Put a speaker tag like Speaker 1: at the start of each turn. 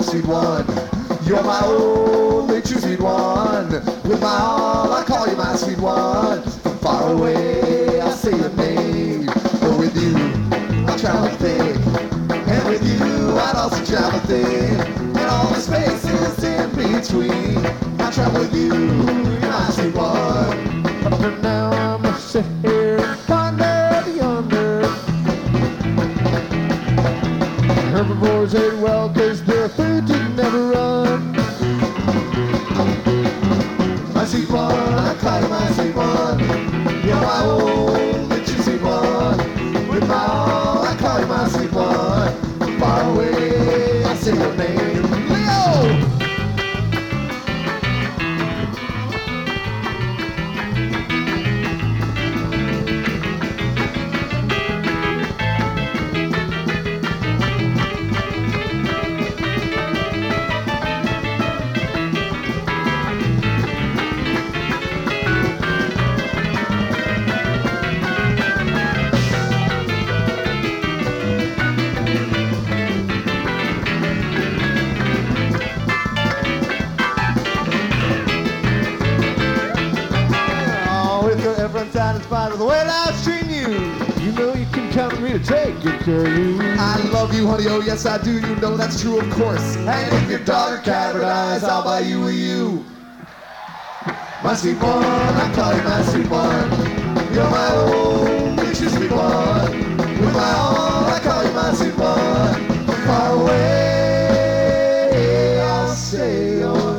Speaker 1: sweet one. You're my only true sweet one. With my all, I call you my sweet one. From far away, I say your name. But with you, I travel thick. And with you, I'd also travel thin. And all the spaces in between. I travel with you, you're my sweet one.
Speaker 2: Up and down, I'm sit here, ponder yonder. Herbivores ate well, cause their food didn't never run.
Speaker 1: My sweet one, I call you my sweet one. You're my only true sweet one. With my all, I call you my sweet one. Far away, I say your name. Leo!
Speaker 2: Satisfied with the way life's treating you. You know you can count on me to take good care of you.
Speaker 1: I love you, honey, oh yes I do. You know that's true, of course. And if your dog or cat dies, I'll buy you a you. My sweet one, I call you my sweet one. You're my only true sweet one. With my all, I call you my sweet one. From far away, I'll say your